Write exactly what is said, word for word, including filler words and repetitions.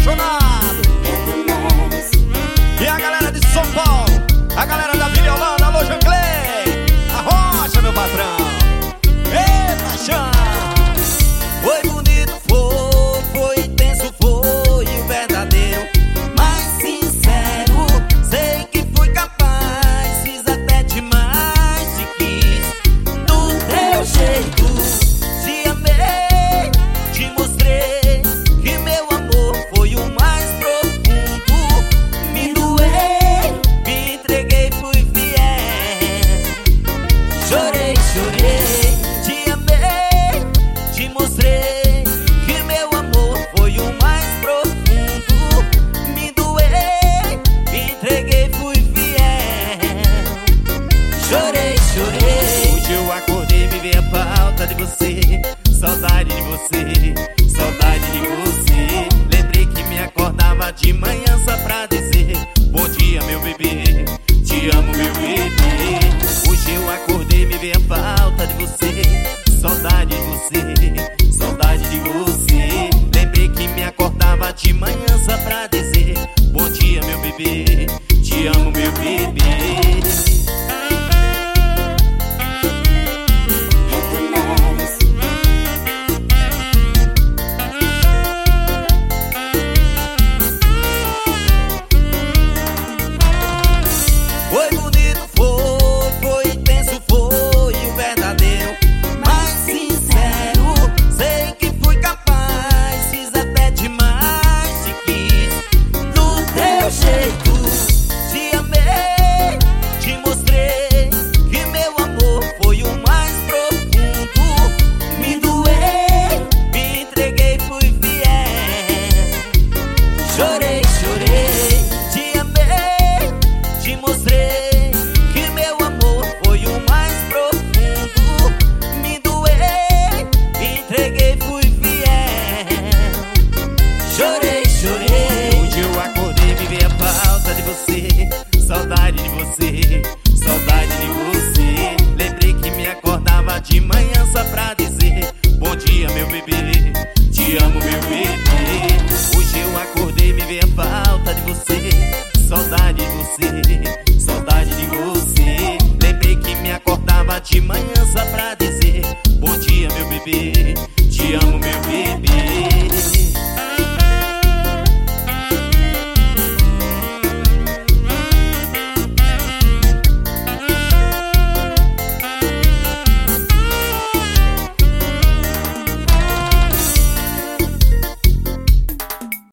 apaixonado. E a galera de São Paulo, a galera da Vila Holanda, alô Janclay, a rocha, meu patrão. Eita, chão. Foi bonito, foi, foi intenso, foi o verdadeiro, mais sincero. Sei que fui capaz, fiz até demais, te quis do teu jeito. Te amei, te mostrei que meu amor foi o mais profundo. Me doei, me entreguei, fui fiel. Chorei, chorei, te amei, te mostrei que meu amor foi o mais profundo. Me doei, me entreguei, fui fiel. Chorei, chorei. Hoje eu acordei, me veio a falta de você, saudade de você, saudade de você. Lembrei que me acordava de manhã só pra dizer bom dia, meu bebê, te amo, meu bebê. Hoje eu acordei, me veio a falta de você, saudade de você,